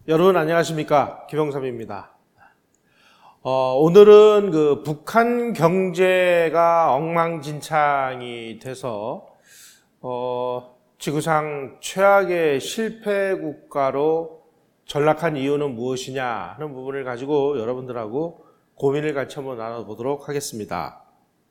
여러분 안녕하십니까? 김영삼입니다. 오늘은 북한 경제가 엉망진창이 돼서 지구상 최악의 실패 국가로 전락한 이유는 무엇이냐 하는 부분을 가지고 여러분들하고 고민을 같이 한번 나눠보도록 하겠습니다.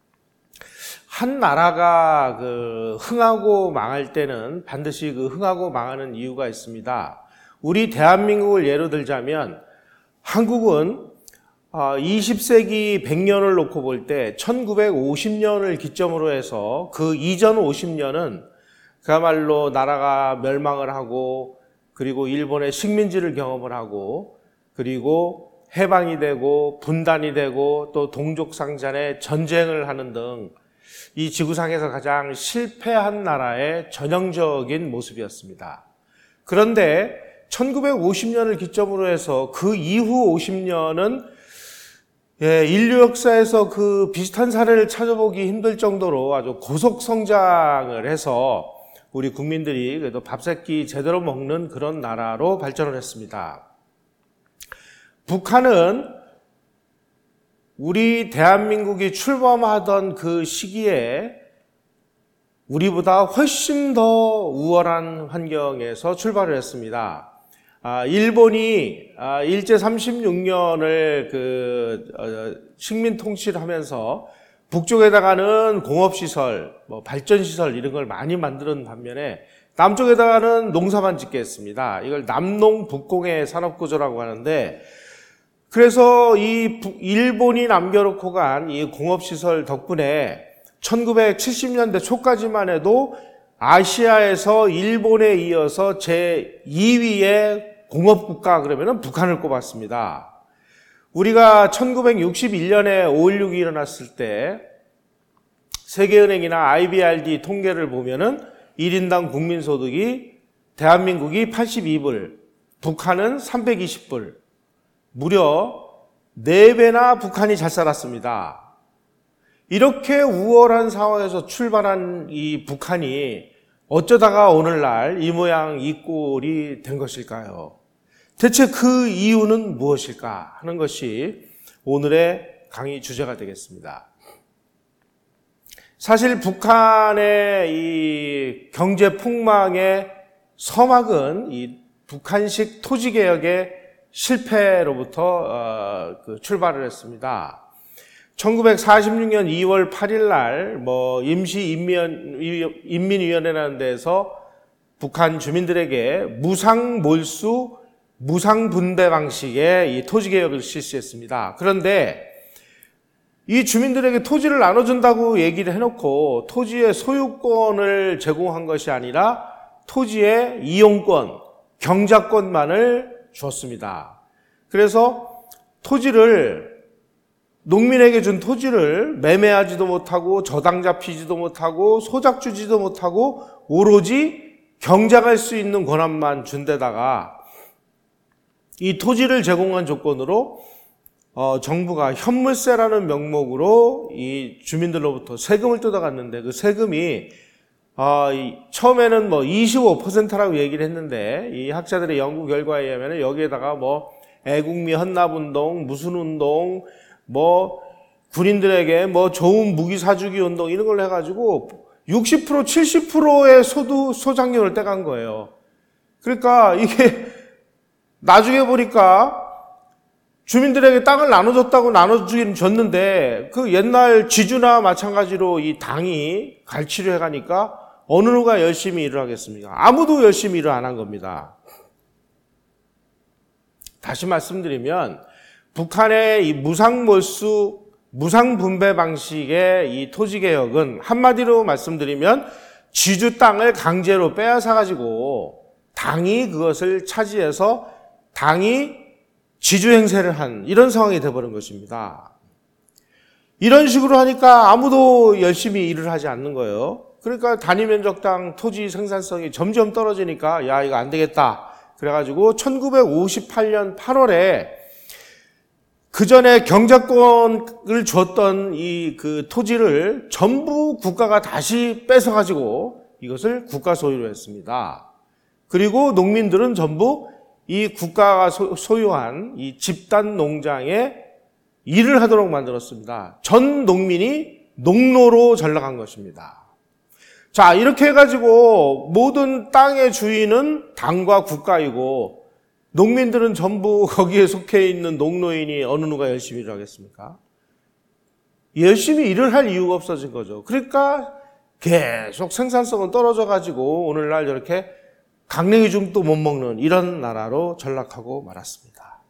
한 나라가 흥하고 망할 때는 반드시 흥하고 망하는 이유가 있습니다. 우리 대한민국을 예로 들자면 한국은 20세기 100년을 놓고 볼 때 1950년을 기점으로 해서 그 이전 50년은 그야말로 나라가 멸망을 하고 그리고 일본의 식민지를 경험을 하고 그리고 해방이 되고 분단이 되고 또 동족상잔의 전쟁을 하는 등 이 지구상에서 가장 실패한 나라의 전형적인 모습이었습니다. 그런데 1950년을 기점으로 해서 그 이후 50년은 인류 역사에서 비슷한 사례를 찾아보기 힘들 정도로 아주 고속 성장을 해서 우리 국민들이 그래도 밥새끼 제대로 먹는 그런 나라로 발전을 했습니다. 북한은 우리 대한민국이 출범하던 그 시기에 우리보다 훨씬 더 우월한 환경에서 출발을 했습니다. 일본이 일제 36년을 식민 통치를 하면서 북쪽에다가는 공업시설, 발전시설 이런 걸 많이 만드는 반면에 남쪽에다가는 농사만 짓게 했습니다. 이걸 남농북공의 산업구조라고 하는데 그래서 이 일본이 남겨놓고 간 이 공업시설 덕분에 1970년대 초까지만 해도 아시아에서 일본에 이어서 제2위의 공업국가 그러면은 북한을 꼽았습니다. 우리가 1961년에 5.16이 일어났을 때 세계은행이나 IBRD 통계를 보면은 1인당 국민소득이 대한민국이 82불, 북한은 320불, 무려 4배나 북한이 잘 살았습니다. 이렇게 우월한 상황에서 출발한 이 북한이 어쩌다가 오늘날 이 모양 이 꼴이 된 것일까요? 대체 그 이유는 무엇일까 하는 것이 오늘의 강의 주제가 되겠습니다. 사실 북한의 이 경제 폭망의 서막은 이 북한식 토지개혁의 실패로부터 출발을 했습니다. 1946년 2월 8일 날 임시인민위원회라는 데서 북한 주민들에게 무상몰수, 무상분배 방식의 이 토지개혁을 실시했습니다. 그런데 이 주민들에게 토지를 나눠준다고 얘기를 해놓고 토지의 소유권을 제공한 것이 아니라 토지의 이용권, 경작권만을 주었습니다. 그래서 농민에게 준 토지를 매매하지도 못하고 저당 잡히지도 못하고 소작 주지도 못하고 오로지 경작할 수 있는 권한만 준 데다가 이 토지를 제공한 조건으로 정부가 현물세라는 명목으로 이 주민들로부터 세금을 뜯어갔는데 그 세금이 처음에는 25%라고 얘기를 했는데 이 학자들의 연구 결과에 의하면 여기에다가 애국미 헌납운동, 무슨 운동, 군인들에게 좋은 무기 사주기 운동 이런 걸 해가지고 60%, 70%의 소장료를 떼간 거예요. 그러니까 이게 나중에 보니까 주민들에게 땅을 나눠줬다고 나눠주긴 줬는데 그 옛날 지주나 마찬가지로 이 당이 갈취를 해가니까 어느 누가 열심히 일을 하겠습니까? 아무도 열심히 일을 안 한 겁니다. 다시 말씀드리면 북한의 이 무상몰수, 무상분배 방식의 이 토지개혁은 한마디로 말씀드리면 지주 땅을 강제로 빼앗아가지고 당이 그것을 차지해서 당이 지주행세를 한 이런 상황이 돼버린 것입니다. 이런 식으로 하니까 아무도 열심히 일을 하지 않는 거예요. 그러니까 단위면적당 토지 생산성이 점점 떨어지니까 야 이거 안 되겠다. 그래가지고 1958년 8월에 그 전에 경작권을 줬던 토지를 전부 국가가 다시 뺏어가지고 이것을 국가 소유로 했습니다. 그리고 농민들은 전부 이 국가가 소유한 이 집단 농장에 일을 하도록 만들었습니다. 전 농민이 농노로 전락한 것입니다. 자, 이렇게 해가지고 모든 땅의 주인은 당과 국가이고 농민들은 전부 거기에 속해 있는 농노인이 어느 누가 열심히 일을 하겠습니까? 열심히 일을 할 이유가 없어진 거죠. 그러니까 계속 생산성은 떨어져가지고 오늘날 이렇게 강냉이 죽도 못 먹는 이런 나라로 전락하고 말았습니다.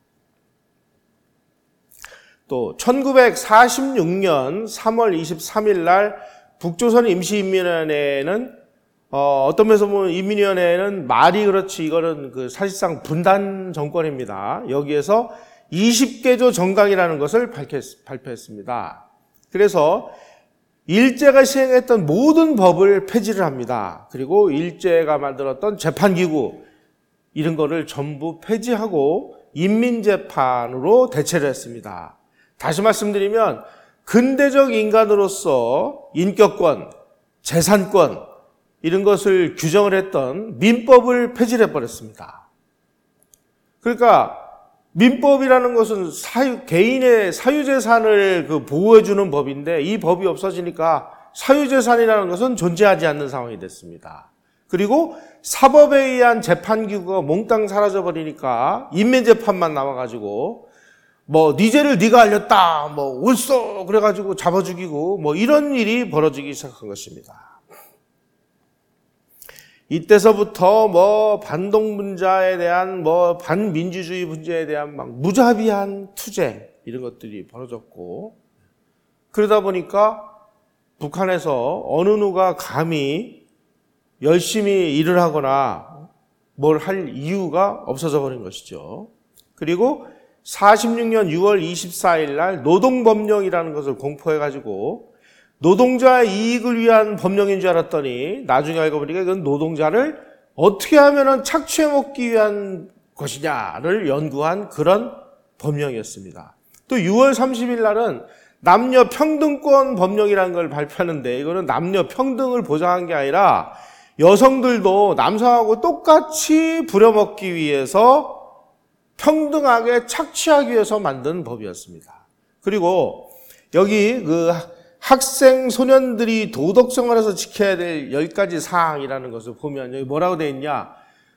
또 1946년 3월 23일 날 북조선 임시인민위원회는 어떤 면에서 보면 인민위원회는 말이 그렇지 이거는 사실상 분단 정권입니다. 여기에서 20개조 정강이라는 것을 발표했습니다. 그래서 일제가 시행했던 모든 법을 폐지를 합니다. 그리고 일제가 만들었던 재판기구 이런 거를 전부 폐지하고 인민재판으로 대체를 했습니다. 다시 말씀드리면 근대적 인간으로서 인격권, 재산권 이런 것을 규정을 했던 민법을 폐지를 해버렸습니다. 그러니까 민법이라는 것은 개인의 사유재산을 보호해주는 법인데 이 법이 없어지니까 사유재산이라는 것은 존재하지 않는 상황이 됐습니다. 그리고 사법에 의한 재판기구가 몽땅 사라져버리니까 인민재판만 남아가지고 네 죄를 네가 알렸다, 옳소 그래가지고 잡아 죽이고 이런 일이 벌어지기 시작한 것입니다. 이때서부터 반동분자에 대한 반민주주의 문제에 대한 무자비한 투쟁 이런 것들이 벌어졌고 그러다 보니까 북한에서 어느 누가 감히 열심히 일을 하거나 뭘 할 이유가 없어져 버린 것이죠. 그리고 46년 6월 24일 날 노동법령이라는 것을 공포해가지고 노동자의 이익을 위한 법령인 줄 알았더니 나중에 알고 보니까 이건 노동자를 어떻게 하면 착취해 먹기 위한 것이냐를 연구한 그런 법령이었습니다. 또 6월 30일 날은 남녀 평등권 법령이라는 걸 발표하는데 이거는 남녀 평등을 보장한 게 아니라 여성들도 남성하고 똑같이 부려먹기 위해서 평등하게 착취하기 위해서 만든 법이었습니다. 그리고 여기 학생 소년들이 도덕생활에서 지켜야 될 10가지 사항이라는 것을 보면 여기 뭐라고 되어 있냐?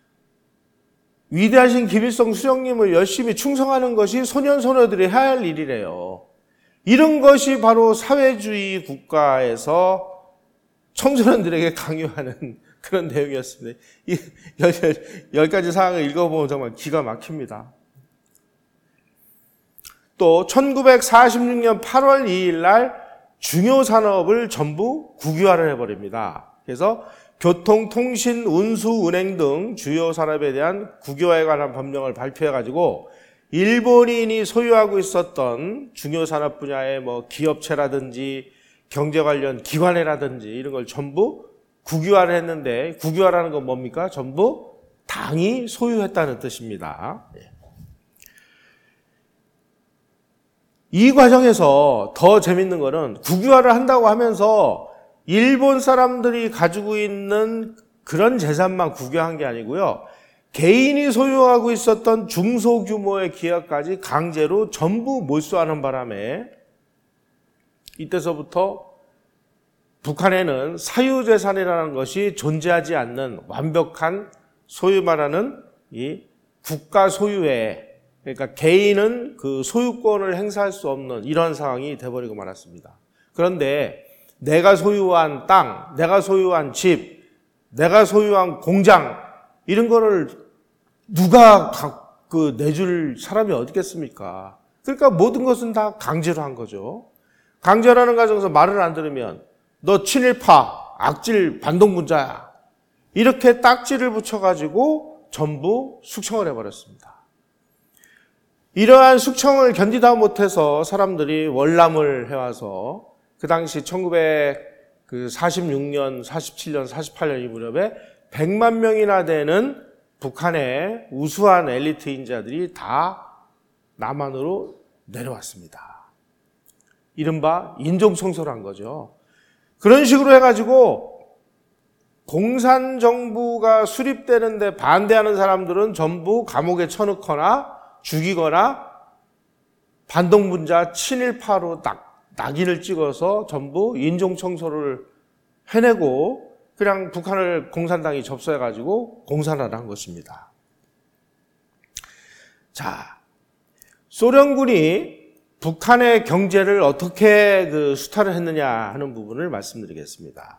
위대하신 김일성 수령님을 열심히 충성하는 것이 소년 소녀들이 해야 할 일이래요. 이런 것이 바로 사회주의 국가에서 청소년들에게 강요하는 그런 내용이었습니다. 이 10가지 사항을 읽어보면 정말 기가 막힙니다. 또 1946년 8월 2일 날 중요 산업을 전부 국유화를 해버립니다. 그래서 교통, 통신, 운수, 은행 등 주요 산업에 대한 국유화에 관한 법령을 발표해가지고 일본인이 소유하고 있었던 중요 산업 분야의 기업체라든지 경제 관련 기관이라든지 이런 걸 전부 국유화를 했는데 국유화라는 건 뭡니까? 전부 당이 소유했다는 뜻입니다. 이 과정에서 더 재밌는 거는 국유화를 한다고 하면서 일본 사람들이 가지고 있는 그런 재산만 국유화한 게 아니고요. 개인이 소유하고 있었던 중소규모의 기업까지 강제로 전부 몰수하는 바람에 이때서부터 북한에는 사유재산이라는 것이 존재하지 않는 완벽한 소위 말하는 이 국가 소유의 그러니까 개인은 그 소유권을 행사할 수 없는 이런 상황이 돼버리고 말았습니다. 그런데 내가 소유한 땅, 내가 소유한 집, 내가 소유한 공장 이런 거를 누가 내줄 사람이 어디 있겠습니까? 그러니까 모든 것은 다 강제로 한 거죠. 강제라는 과정에서 말을 안 들으면 너 친일파, 악질, 반동분자야. 이렇게 딱지를 붙여가지고 전부 숙청을 해버렸습니다. 이러한 숙청을 견디다 못해서 사람들이 월남을 해와서 그 당시 1946년, 47년, 48년 이 무렵에 100만 명이나 되는 북한의 우수한 엘리트 인자들이 다 남한으로 내려왔습니다. 이른바 인종청소를 한 거죠. 그런 식으로 해가지고 공산정부가 수립되는데 반대하는 사람들은 전부 감옥에 쳐넣거나 죽이거나 반동분자 친일파로 낙인을 찍어서 전부 인종청소를 해내고 그냥 북한을 공산당이 접수해가지고 공산화를 한 것입니다. 자, 소련군이 북한의 경제를 어떻게 수탈을 했느냐 하는 부분을 말씀드리겠습니다.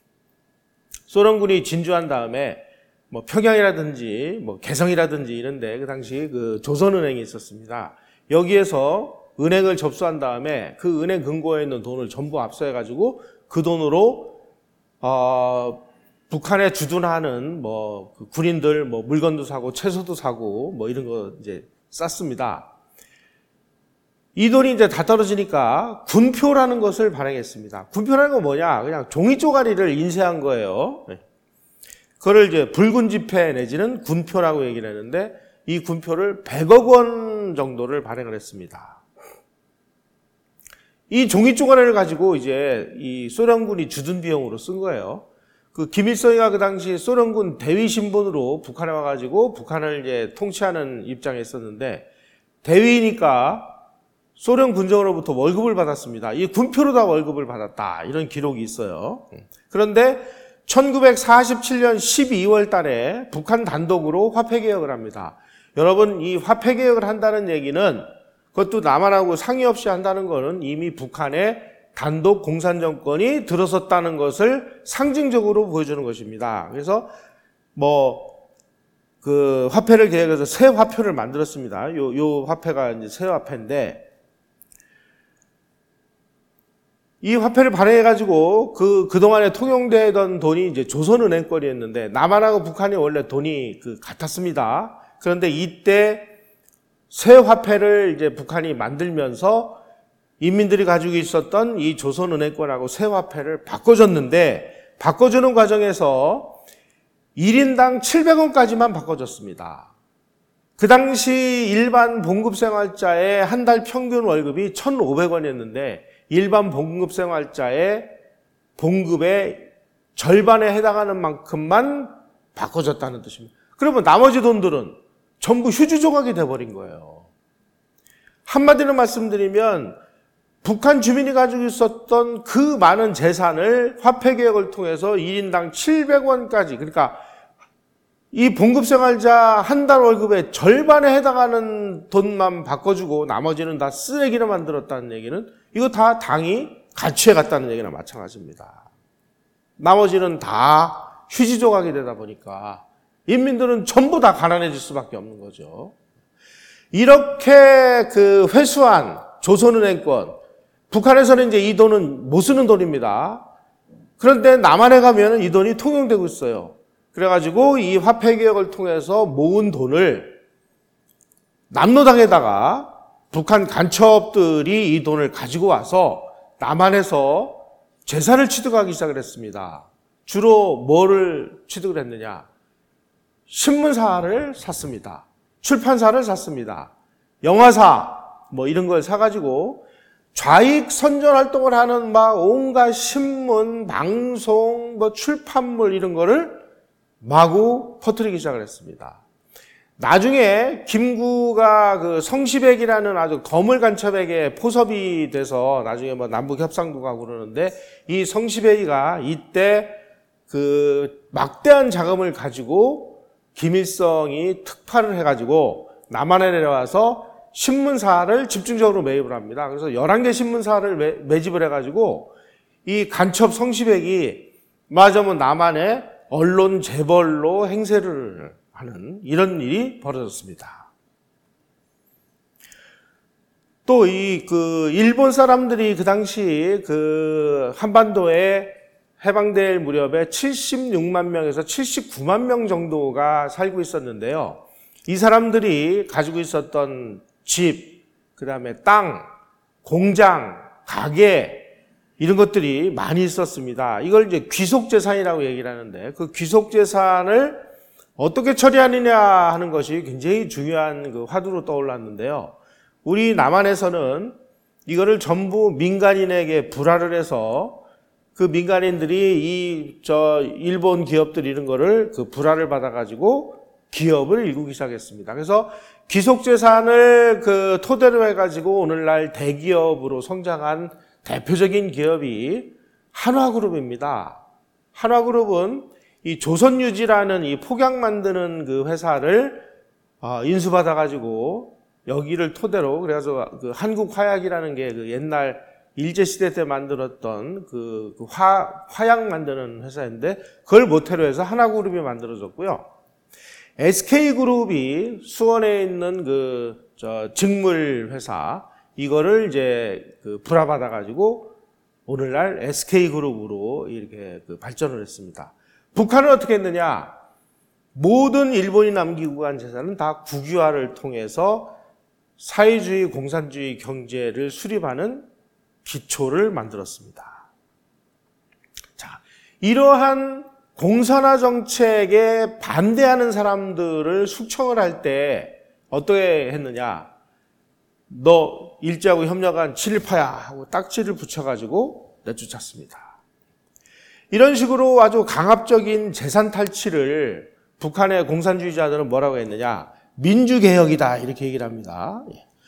소련군이 진주한 다음에 뭐 평양이라든지 뭐 개성이라든지 이런데 그 당시 조선은행이 있었습니다. 여기에서 은행을 접수한 다음에 그 은행 금고에 있는 돈을 전부 압수해가지고 그 돈으로 북한에 주둔하는 뭐 군인들 뭐 물건도 사고 채소도 사고 뭐 이런 거 이제 쌌습니다. 이 돈이 이제 다 떨어지니까 군표라는 것을 발행했습니다. 군표라는 건 뭐냐? 그냥 종이 쪼가리를 인쇄한 거예요. 그거를 이제 붉은 지폐 내지는 군표라고 얘기를 했는데 이 군표를 100억 원 정도를 발행을 했습니다. 이 종이 쪼가리를 가지고 이제 이 소련군이 주둔 비용으로 쓴 거예요. 김일성이가 그 당시 소련군 대위 신분으로 북한에 와가지고 북한을 이제 통치하는 입장에 있었는데 대위니까 소련 군정으로부터 월급을 받았습니다. 이 군표로 다 월급을 받았다. 이런 기록이 있어요. 그런데 1947년 12월 달에 북한 단독으로 화폐개혁을 합니다. 여러분, 이 화폐개혁을 한다는 얘기는 그것도 남한하고 상의 없이 한다는 것은 이미 북한의 단독 공산정권이 들어섰다는 것을 상징적으로 보여주는 것입니다. 그래서 화폐를 개혁해서 새 화표를 만들었습니다. 요 화폐가 이제 새 화폐인데 이 화폐를 발행해가지고 그동안에 통용되던 돈이 이제 조선은행 거리였는데 남한하고 북한이 원래 돈이 같았습니다. 그런데 이때 새 화폐를 이제 북한이 만들면서 인민들이 가지고 있었던 이 조선은행권하고 새 화폐를 바꿔줬는데 바꿔주는 과정에서 1인당 700원까지만 바꿔줬습니다. 그 당시 일반 봉급생활자의 한 달 평균 월급이 1,500원이었는데 일반 봉급생활자의 봉급의 절반에 해당하는 만큼만 바꿔줬다는 뜻입니다. 그러면 나머지 돈들은 전부 휴지 조각이 돼버린 거예요. 한마디로 말씀드리면 북한 주민이 가지고 있었던 그 많은 재산을 화폐개혁을 통해서 1인당 700원까지 그러니까 이 봉급생활자 한 달 월급의 절반에 해당하는 돈만 바꿔주고 나머지는 다 쓰레기로 만들었다는 얘기는 이거 다 당이 가취해 갔다는 얘기나 마찬가지입니다. 나머지는 다 휴지 조각이 되다 보니까 인민들은 전부 다 가난해질 수밖에 없는 거죠. 이렇게 회수한 조선은행권, 북한에서는 이제 이 돈은 못 쓰는 돈입니다. 그런데 남한에 가면 이 돈이 통용되고 있어요. 그래가지고 이 화폐개혁을 통해서 모은 돈을 남로당에다가 북한 간첩들이 이 돈을 가지고 와서 남한에서 재산을 취득하기 시작을 했습니다. 주로 뭐를 취득을 했느냐? 신문사를 샀습니다. 출판사를 샀습니다. 영화사 뭐 이런 걸 사가지고 좌익 선전 활동을 하는 온갖 신문, 방송, 출판물 이런 거를 마구 퍼뜨리기 시작을 했습니다. 나중에 김구가 성시백이라는 아주 거물 간첩에게 포섭이 돼서 나중에 남북 협상도 가고 그러는데 이 성시백이가 이때 막대한 자금을 가지고 김일성이 특파를 해가지고 남한에 내려와서 신문사를 집중적으로 매입을 합니다. 그래서 11개 신문사를 매집을 해가지고 이 간첩 성시백이 말하자면 남한의 언론 재벌로 행세를 하는 이런 일이 벌어졌습니다. 또 일본 사람들이 그 당시 한반도에 해방될 무렵에 76만 명에서 79만 명 정도가 살고 있었는데요. 이 사람들이 가지고 있었던 집, 그 다음에 땅, 공장, 가게 이런 것들이 많이 있었습니다. 이걸 이제 귀속재산이라고 얘기를 하는데 그 귀속재산을 어떻게 처리하느냐 하는 것이 굉장히 중요한 화두로 떠올랐는데요. 우리 남한에서는 이거를 전부 민간인에게 불화를 해서 그 민간인들이 일본 기업들 이런 거를 그 불화를 받아가지고 기업을 일구기 시작했습니다. 그래서 기속재산을 그 토대로 해가지고 오늘날 대기업으로 성장한 대표적인 기업이 한화그룹입니다. 한화그룹은 이 조선유지라는 이 폭약 만드는 그 회사를 인수받아가지고 여기를 토대로 그래서 그 한국화약이라는 게 그 옛날 일제시대 때 만들었던 그 화약 만드는 회사인데 그걸 모태로 해서 한화그룹이 만들어졌고요. SK그룹이 수원에 있는 직물 회사 이거를 이제 그 불화받아가지고 오늘날 SK그룹으로 이렇게 발전을 했습니다. 북한은 어떻게 했느냐? 모든 일본이 남기고 간 재산은 다 국유화를 통해서 사회주의, 공산주의 경제를 수립하는 기초를 만들었습니다. 자, 이러한 공산화 정책에 반대하는 사람들을 숙청을 할 때 어떻게 했느냐? 너 일제하고 협력한 친일파야 하고 딱지를 붙여가지고 내쫓았습니다. 이런 식으로 아주 강압적인 재산 탈취를 북한의 공산주의자들은 뭐라고 했느냐? 민주개혁이다 이렇게 얘기를 합니다.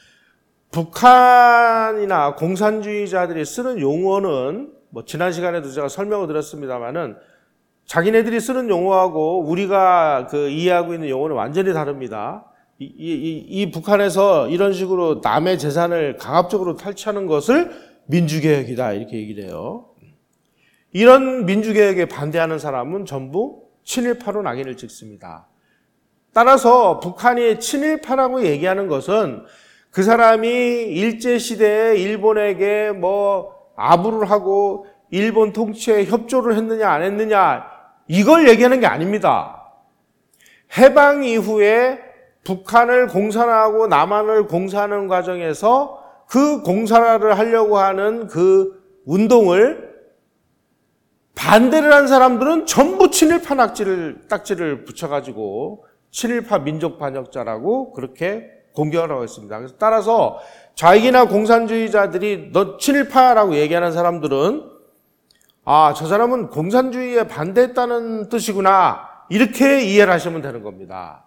북한이나 공산주의자들이 쓰는 용어는 뭐 지난 시간에도 제가 설명을 드렸습니다만은 자기네들이 쓰는 용어하고 우리가 이해하고 있는 용어는 완전히 다릅니다. 이 북한에서 이런 식으로 남의 재산을 강압적으로 탈취하는 것을 민주개혁이다 이렇게 얘기를 해요. 이런 민주개혁에 반대하는 사람은 전부 친일파로 낙인을 찍습니다. 따라서 북한이 친일파라고 얘기하는 것은 그 사람이 일제시대에 일본에게 아부를 하고 일본 통치에 협조를 했느냐 안 했느냐 이걸 얘기하는 게 아닙니다. 해방 이후에 북한을 공산화하고 남한을 공산하는 과정에서 그 공산화를 하려고 하는 그 운동을 반대를 한 사람들은 전부 친일파 딱지를 붙여가지고 친일파 민족 반역자라고 그렇게 공격을 하고 있습니다. 그래서 따라서 좌익이나 공산주의자들이 너 친일파라고 얘기하는 사람들은 저 사람은 공산주의에 반대했다는 뜻이구나 이렇게 이해를 하시면 되는 겁니다.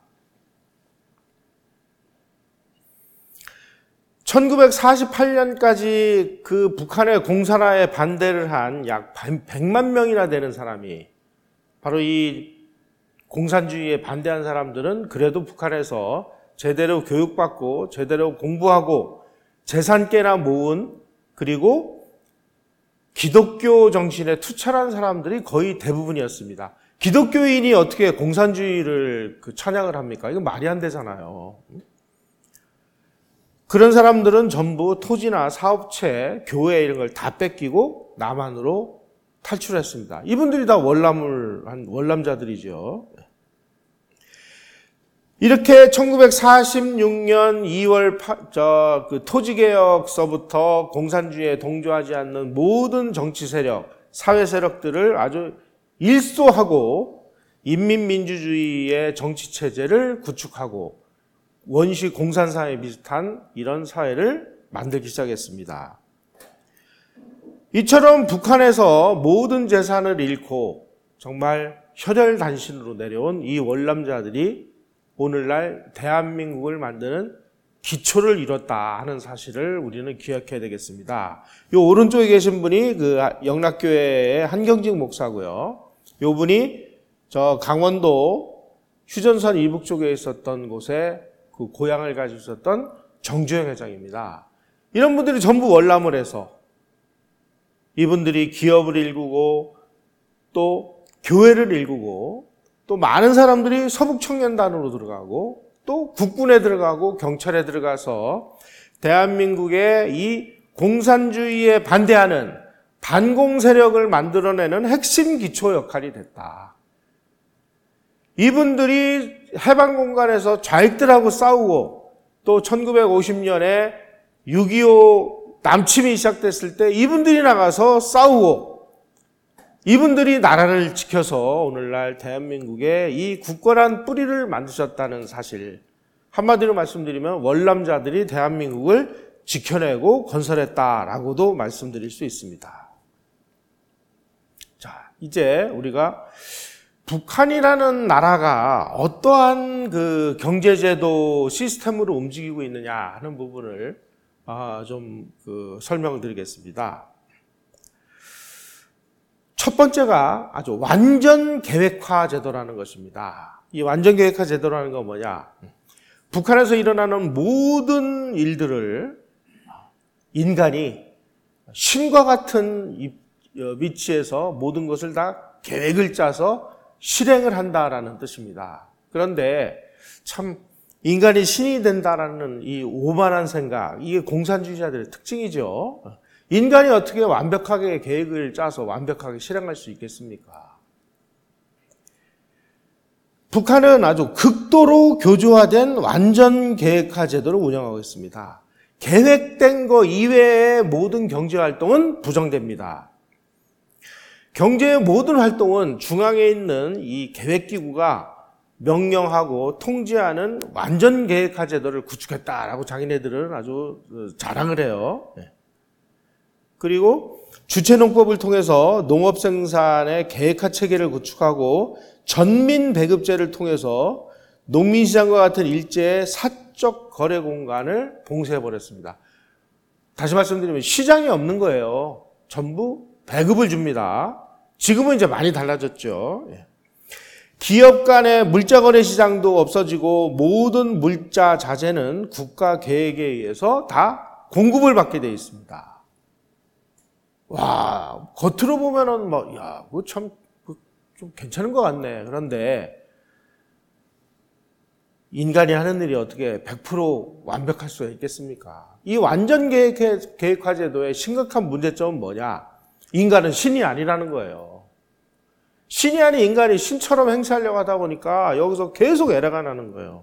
1948년까지 그 북한의 공산화에 반대를 한 약 100만 명이나 되는 사람이 바로 이 공산주의에 반대한 사람들은 그래도 북한에서 제대로 교육받고 제대로 공부하고 재산 꽤나 모은 그리고 기독교 정신에 투철한 사람들이 거의 대부분이었습니다. 기독교인이 어떻게 공산주의를 찬양을 합니까? 이거 말이 안 되잖아요. 그런 사람들은 전부 토지나 사업체, 교회 이런 걸 다 뺏기고 남한으로 탈출했습니다. 이분들이 다 월남자들이죠. 이렇게 1946년 2월 토지개혁서부터 공산주의에 동조하지 않는 모든 정치 세력, 사회 세력들을 아주 일소하고 인민민주주의의 정치체제를 구축하고 원시 공산사회 비슷한 이런 사회를 만들기 시작했습니다. 이처럼 북한에서 모든 재산을 잃고 정말 혈혈단신으로 내려온 이 월남자들이 오늘날 대한민국을 만드는 기초를 이뤘다 하는 사실을 우리는 기억해야 되겠습니다. 요 오른쪽에 계신 분이 그 영락교회의 한경직 목사고요. 요 분이 저 강원도 휴전선 이북 쪽에 있었던 곳에 그 고향을 가지고 있었던 정주영 회장입니다. 이런 분들이 전부 월남을 해서 이분들이 기업을 일구고 또 교회를 일구고 또 많은 사람들이 서북청년단으로 들어가고 또 국군에 들어가고 경찰에 들어가서 대한민국의 이 공산주의에 반대하는 반공 세력을 만들어내는 핵심 기초 역할이 됐다. 이분들이 해방 공간에서 좌익들하고 싸우고 또 1950년에 6.25 남침이 시작됐을 때 이분들이 나가서 싸우고 이분들이 나라를 지켜서 오늘날 대한민국의 이 굳건한 뿌리를 만드셨다는 사실, 한마디로 말씀드리면 월남자들이 대한민국을 지켜내고 건설했다라고도 말씀드릴 수 있습니다. 이제 우리가 북한이라는 나라가 어떠한 그 경제제도 시스템으로 움직이고 있느냐 하는 부분을 좀 설명을 드리겠습니다. 첫 번째가 아주 완전 계획화 제도라는 것입니다. 이 완전 계획화 제도라는 건 뭐냐? 북한에서 일어나는 모든 일들을 인간이 신과 같은 위치에서 모든 것을 다 계획을 짜서 실행을 한다라는 뜻입니다. 그런데 참 인간이 신이 된다라는 이 오만한 생각, 이게 공산주의자들의 특징이죠. 인간이 어떻게 완벽하게 계획을 짜서 완벽하게 실행할 수 있겠습니까? 북한은 아주 극도로 교조화된 완전 계획화 제도를 운영하고 있습니다. 계획된 거 이외의 모든 경제활동은 부정됩니다. 경제의 모든 활동은 중앙에 있는 이 계획기구가 명령하고 통제하는 완전 계획화 제도를 구축했다라고 자기네들은 아주 자랑을 해요. 그리고 주체농법을 통해서 농업 생산의 계획화 체계를 구축하고 전민 배급제를 통해서 농민시장과 같은 일제의 사적 거래 공간을 봉쇄해버렸습니다. 다시 말씀드리면 시장이 없는 거예요. 전부 배급을 줍니다. 지금은 이제 많이 달라졌죠. 기업 간의 물자 거래 시장도 없어지고 모든 물자 자재는 국가 계획에 의해서 다 공급을 받게 되어 있습니다. 와, 겉으로 보면은 그거 참 좀 괜찮은 것 같네. 그런데 인간이 하는 일이 어떻게 100% 완벽할 수가 있겠습니까? 이 완전 계획화 제도의 심각한 문제점은 뭐냐? 인간은 신이 아니라는 거예요. 신이 아닌 인간이 신처럼 행세하려고 하다 보니까 여기서 계속 에러가 나는 거예요.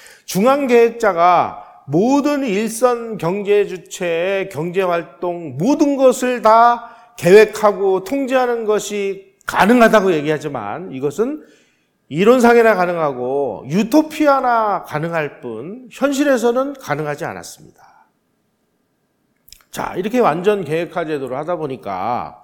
중앙계획자가 모든 일선 경제 주체의 경제활동 모든 것을 다 계획하고 통제하는 것이 가능하다고 얘기하지만 이것은 이론상이나 가능하고 유토피아나 가능할 뿐 현실에서는 가능하지 않았습니다. 자, 이렇게 완전 계획화 제도를 하다 보니까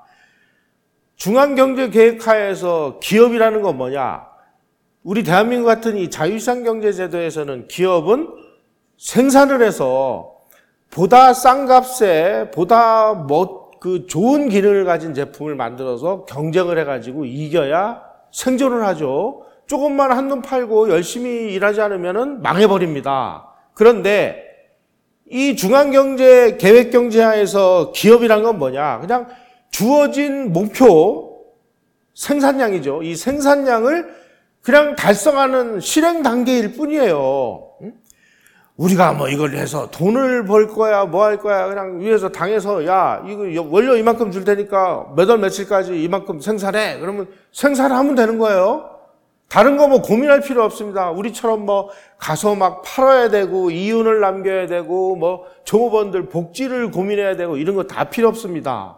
중앙경제계획하에서 기업이라는 건 뭐냐? 우리 대한민국 같은 이 자유시장 경제제도에서는 기업은 생산을 해서 보다 싼 값에 보다 좋은 기능을 가진 제품을 만들어서 경쟁을 해가지고 이겨야 생존을 하죠. 조금만 한눈 팔고 열심히 일하지 않으면 망해버립니다. 그런데 이 중앙경제 계획경제하에서 기업이란 건 뭐냐? 그냥 주어진 목표 생산량이죠. 이 생산량을 그냥 달성하는 실행 단계일 뿐이에요. 우리가 이걸 해서 돈을 벌 거야, 뭐 할 거야, 그냥 위에서 당해서, 야, 이거 원료 이만큼 줄 테니까 몇 월 며칠까지 이만큼 생산해. 그러면 생산을 하면 되는 거예요. 다른 거 고민할 필요 없습니다. 우리처럼 가서 팔아야 되고, 이윤을 남겨야 되고, 종업원들 복지를 고민해야 되고, 이런 거 다 필요 없습니다.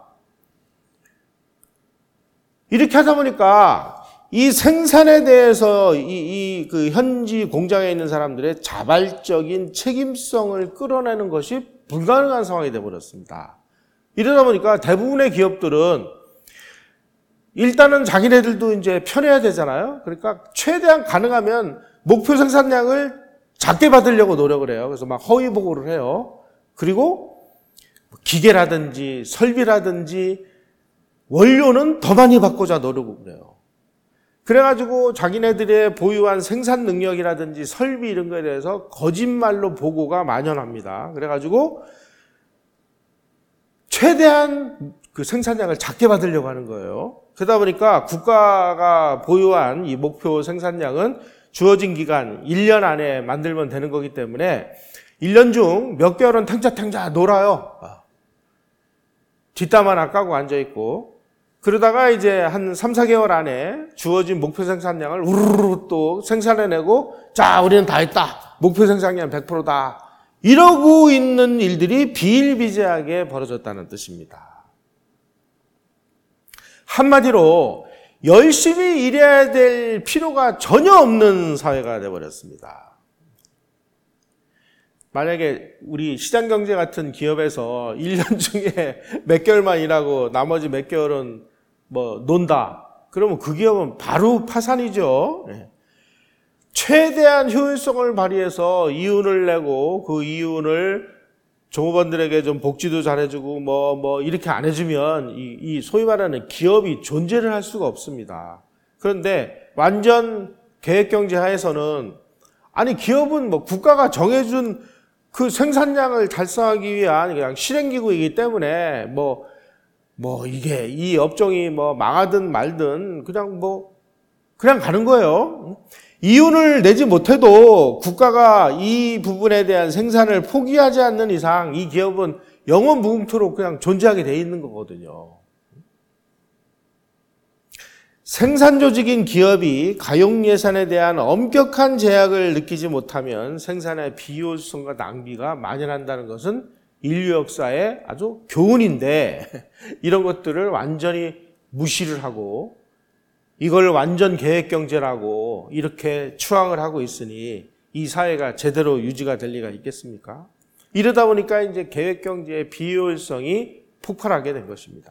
이렇게 하다 보니까 이 생산에 대해서 그 현지 공장에 있는 사람들의 자발적인 책임성을 끌어내는 것이 불가능한 상황이 되어버렸습니다. 이러다 보니까 대부분의 기업들은 일단은 자기네들도 이제 편해야 되잖아요. 그러니까 최대한 가능하면 목표 생산량을 작게 받으려고 노력을 해요. 그래서 허위 보고를 해요. 그리고 기계라든지 설비라든지 원료는 더 많이 받고자 노력을 그래요. 그래가지고 자기네들의 보유한 생산 능력이라든지 설비 이런 거에 대해서 거짓말로 보고가 만연합니다. 그래가지고 최대한 그 생산량을 작게 받으려고 하는 거예요. 그러다 보니까 국가가 보유한 이 목표 생산량은 주어진 기간 1년 안에 만들면 되는 거기 때문에 1년 중 몇 개월은 탱자탱자 놀아요. 뒷담 하나 까고 앉아있고 그러다가 이제 한 3, 4개월 안에 주어진 목표 생산량을 우르르 또 생산해내고 자, 우리는 다 했다. 목표 생산량 100%다. 이러고 있는 일들이 비일비재하게 벌어졌다는 뜻입니다. 한마디로 열심히 일해야 될 필요가 전혀 없는 사회가 되어버렸습니다. 만약에 우리 시장경제 같은 기업에서 1년 중에 몇 개월만 일하고 나머지 몇 개월은 논다. 그러면 그 기업은 바로 파산이죠. 최대한 효율성을 발휘해서 이윤을 내고 그 이윤을 종업원들에게 좀 복지도 잘해주고 뭐 이렇게 안 해주면 이 소위 말하는 기업이 존재를 할 수가 없습니다. 그런데 완전 계획경제 하에서는 아니 기업은 뭐 국가가 정해준 그 생산량을 달성하기 위한 그냥 실행기구이기 때문에 뭐 이게 이 업종이 뭐 망하든 말든 그냥 가는 거예요. 이윤을 내지 못해도 국가가 이 부분에 대한 생산을 포기하지 않는 이상 이 기업은 영원 무궁토록 그냥 존재하게 돼 있는 거거든요. 생산 조직인 기업이 가용 예산에 대한 엄격한 제약을 느끼지 못하면 생산의 비효율성과 낭비가 만연한다는 것은 인류 역사의 아주 교훈인데 이런 것들을 완전히 무시를 하고 이걸 완전 계획경제라고 이렇게 추앙을 하고 있으니 이 사회가 제대로 유지가 될 리가 있겠습니까? 이러다 보니까 이제 계획경제의 비효율성이 폭발하게 된 것입니다.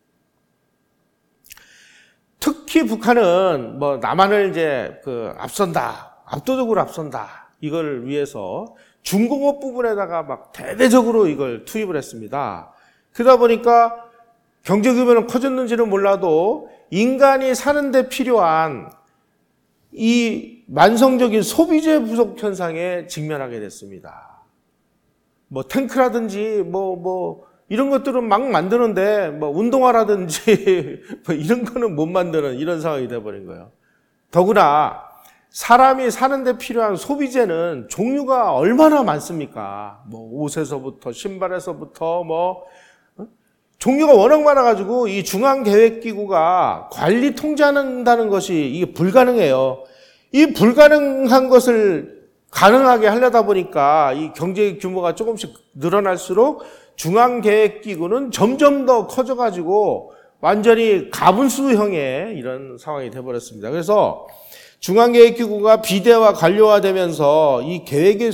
특히 북한은 뭐 남한을 이제 앞선다, 압도적으로 앞선다 이걸 위해서 중공업 부분에다가 막 대대적으로 이걸 투입을 했습니다. 그러다 보니까 경제 규모는 커졌는지는 몰라도 인간이 사는데 필요한 이 만성적인 소비재 부족 현상에 직면하게 됐습니다. 뭐 탱크라든지 이런 것들은 막 만드는데 운동화라든지 이런 거는 못 만드는 이런 상황이 돼버린 거예요. 더구나 사람이 사는데 필요한 소비재는 종류가 얼마나 많습니까? 옷에서부터 신발에서부터 종류가 워낙 많아가지고 이 중앙계획기구가 관리 통제한다는 것이 이게 불가능해요. 이 불가능한 것을 가능하게 하려다 보니까 이 경제 규모가 조금씩 늘어날수록 중앙계획기구는 점점 더 커져가지고 완전히 가분수형의 이런 상황이 돼버렸습니다. 그래서 중앙계획기구가 비대화 관료화되면서 이 계획을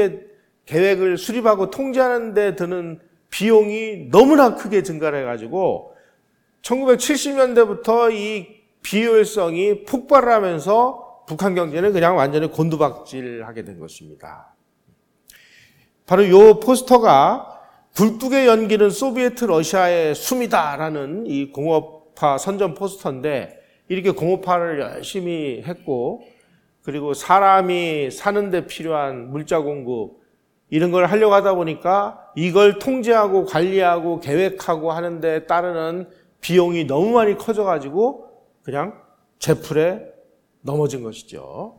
수립하고 통제하는 데 드는 비용이 너무나 크게 증가를 해가지고 1970년대부터 이 비효율성이 폭발을 하면서 북한 경제는 그냥 완전히 곤두박질하게 된 것입니다. 바로 이 포스터가 굴뚝의 연기는 소비에트 러시아의 숨이다라는 이 공업화 선전 포스터인데 이렇게 공업화를 열심히 했고 그리고 사람이 사는데 필요한 물자 공급 이런 걸 하려고 하다 보니까 이걸 통제하고 관리하고 계획하고 하는데 따르는 비용이 너무 많이 커져가지고 그냥 제풀에 넘어진 것이죠.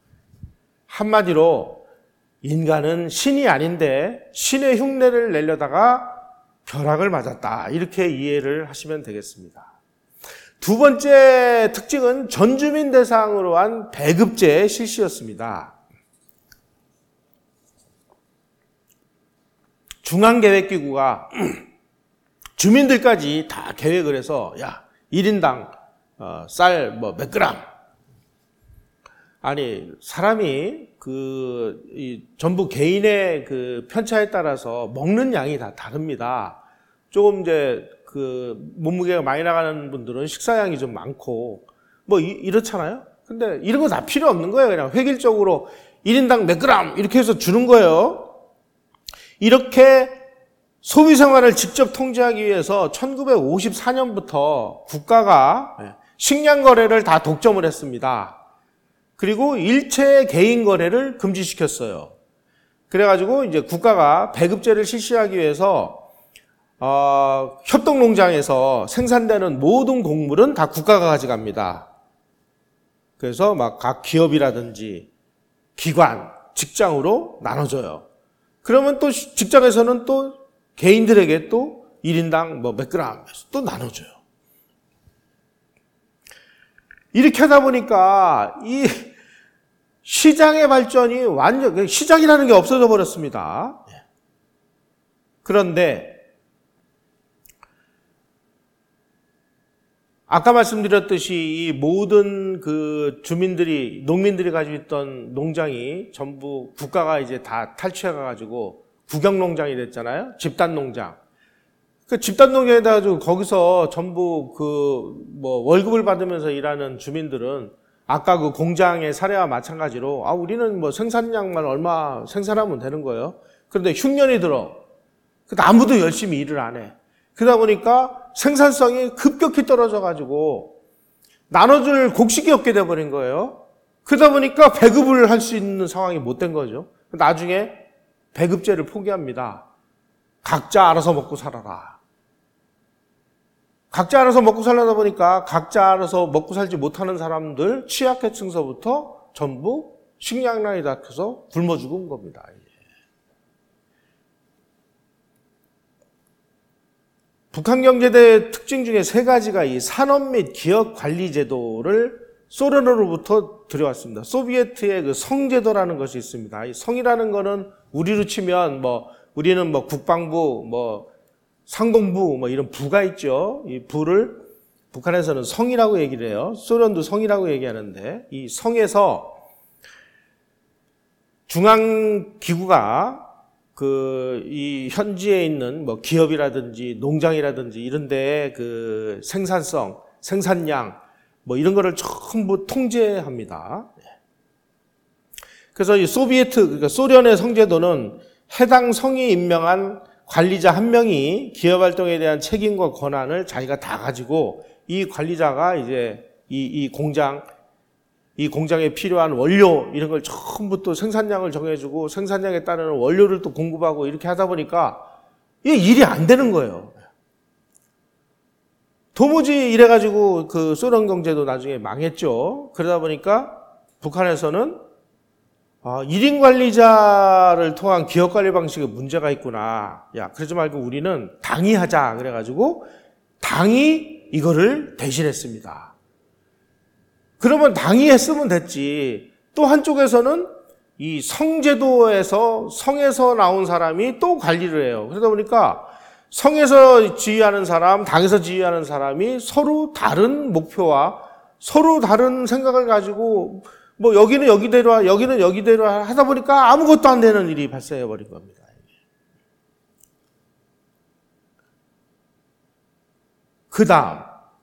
한마디로 인간은 신이 아닌데 신의 흉내를 내려다가 벼락을 맞았다. 이렇게 이해를 하시면 되겠습니다. 두 번째 특징은 전주민 대상으로 한 배급제 실시였습니다. 중앙계획기구가 주민들까지 다 계획을 해서 1인당 쌀 몇 그램 아니 사람이 전부 개인의 편차에 따라서 먹는 양이 다 다릅니다. 조금 이제 몸무게가 많이 나가는 분들은 식사량이 좀 많고 이렇잖아요. 근데 이런 거 다 필요 없는 거예요. 그냥 획일적으로 1인당 몇 그램 이렇게 해서 주는 거예요. 이렇게 소비 생활을 직접 통제하기 위해서 1954년부터 국가가 식량 거래를 다 독점을 했습니다. 그리고 일체 개인 거래를 금지시켰어요. 그래가지고 이제 국가가 배급제를 실시하기 위해서 협동농장에서 생산되는 모든 곡물은 다 국가가 가져갑니다. 그래서 막 각 기업이라든지 기관, 직장으로 나눠줘요. 그러면 또 직장에서는 또 개인들에게 또 1인당 몇 그램 또 나눠줘요. 이렇게 하다 보니까 이 시장의 발전이 완전 시장이라는 게 없어져 버렸습니다. 그런데 아까 말씀드렸듯이 이 모든 농민들이 가지고 있던 농장이 전부 국가가 이제 다 탈취해가지고 국영농장이 됐잖아요. 집단농장. 그 집단농장에다 가지고 거기서 전부 월급을 받으면서 일하는 주민들은 아까 그 공장의 사례와 마찬가지로 우리는 생산량만 얼마 생산하면 되는 거예요. 그런데 흉년이 들어. 근데 아무도 열심히 일을 안 해. 그러다 보니까 생산성이 급격히 떨어져 가지고 나눠줄 곡식이 없게 돼버린 거예요. 그러다 보니까 배급을 할 수 있는 상황이 못 된 거죠. 나중에 배급제를 포기합니다. 각자 알아서 먹고 살아라. 각자 알아서 먹고 살려다 보니까 각자 알아서 먹고 살지 못하는 사람들, 취약계층서부터 전부 식량난이 닥쳐서 굶어 죽은 겁니다. 북한경제대의 특징 중에 세 가지가 이 산업 및 기업 관리 제도를 소련으로부터 들여왔습니다. 소비에트의 그 성제도라는 것이 있습니다. 이 성이라는 거는 우리로 치면 우리는 국방부, 상공부 이런 부가 있죠. 이 부를 북한에서는 성이라고 얘기를 해요. 소련도 성이라고 얘기하는데 이 성에서 중앙기구가 이 현지에 있는 기업이라든지 농장이라든지 이런 데에 그 생산성, 생산량 이런 거를 전부 통제합니다. 그래서 이 소비에트, 그러니까 소련의 성제도는 해당 성이 임명한 관리자 한 명이 기업 활동에 대한 책임과 권한을 자기가 다 가지고 이 관리자가 이제 이 공장에 필요한 원료 이런 걸 전부 또 생산량을 정해주고 생산량에 따르는 원료를 또 공급하고 이렇게 하다 보니까 이게 일이 안 되는 거예요. 도무지 이래가지고 그 소련 경제도 나중에 망했죠. 그러다 보니까 북한에서는 1인 관리자를 통한 기업 관리 방식에 문제가 있구나. 야, 그러지 말고 우리는 당이 하자. 그래가지고 당이 이거를 대신했습니다. 그러면 당이 했으면 됐지. 또 한쪽에서는 이 성제도에서 성에서 나온 사람이 또 관리를 해요. 그러다 보니까 성에서 지휘하는 사람, 당에서 지휘하는 사람이 서로 다른 목표와 서로 다른 생각을 가지고 여기는 여기대로 여기는 여기대로 하다 보니까 아무것도 안 되는 일이 발생해 버린 겁니다. 그 다음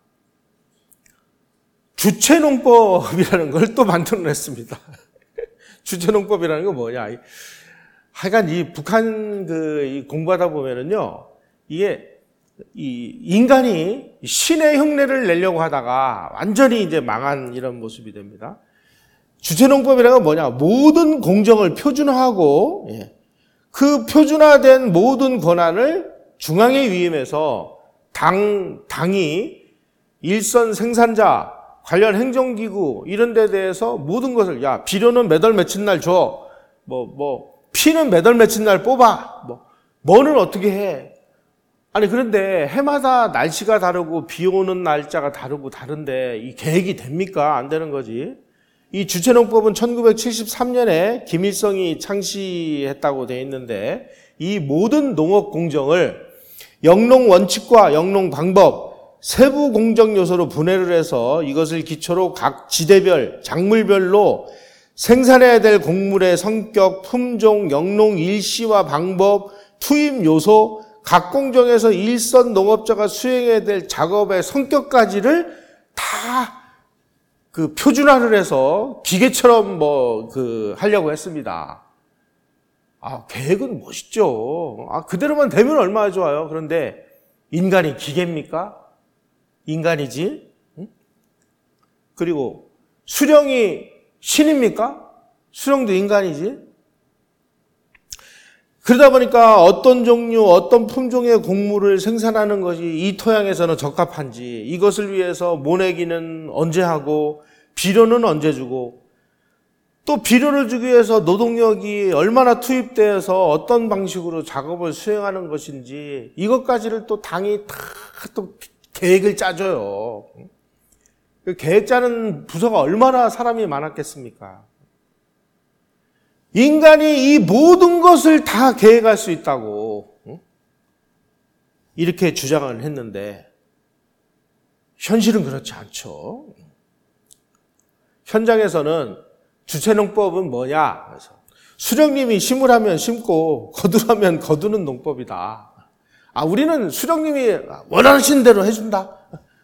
주체농법이라는 걸 또 만들어냈습니다. 주체농법이라는 건 뭐냐? 하여간 이 북한 이 공부하다 보면은요, 이게 이 인간이 신의 흉내를 내려고 하다가 완전히 이제 망한 이런 모습이 됩니다. 주체농법이라는 건 뭐냐? 모든 공정을 표준화하고 그 표준화된 모든 권한을 중앙에 위임해서 당이 일선 생산자, 관련 행정기구 이런 데 대해서 모든 것을 비료는 몇 월 며칠 날 줘. 피는 몇 월 며칠 날 뽑아. 뭐는 어떻게 해. 아니 그런데 해마다 날씨가 다르고 비 오는 날짜가 다른데 이 계획이 됩니까? 안 되는 거지. 이 주체농법은 1973년에 김일성이 창시했다고 되어 있는데 이 모든 농업 공정을 영농 원칙과 영농 방법 세부 공정 요소로 분해를 해서 이것을 기초로 각 지대별, 작물별로 생산해야 될 곡물의 성격, 품종, 영농 일시와 방법, 투입 요소, 각 공정에서 일선 농업자가 수행해야 될 작업의 성격까지를 다 표준화를 해서 기계처럼 하려고 했습니다. 계획은 멋있죠. 그대로만 되면 얼마나 좋아요. 그런데 인간이 기계입니까? 인간이지? 그리고 수령이 신입니까? 수령도 인간이지? 그러다 보니까 어떤 종류, 어떤 품종의 곡물을 생산하는 것이 이 토양에서는 적합한지, 이것을 위해서 모내기는 언제 하고, 비료는 언제 주고, 또 비료를 주기 위해서 노동력이 얼마나 투입되어서 어떤 방식으로 작업을 수행하는 것인지, 이것까지를 또 당이 다 또 계획을 짜줘요. 그 계획 짜는 부서가 얼마나 사람이 많았겠습니까? 인간이 이 모든 것을 다 계획할 수 있다고 이렇게 주장을 했는데 현실은 그렇지 않죠. 현장에서는 주체농법은 뭐냐? 그래서 수령님이 심으라면 심고 거두라면 거두는 농법이다. 우리는 수령님이 원하시는 대로 해준다.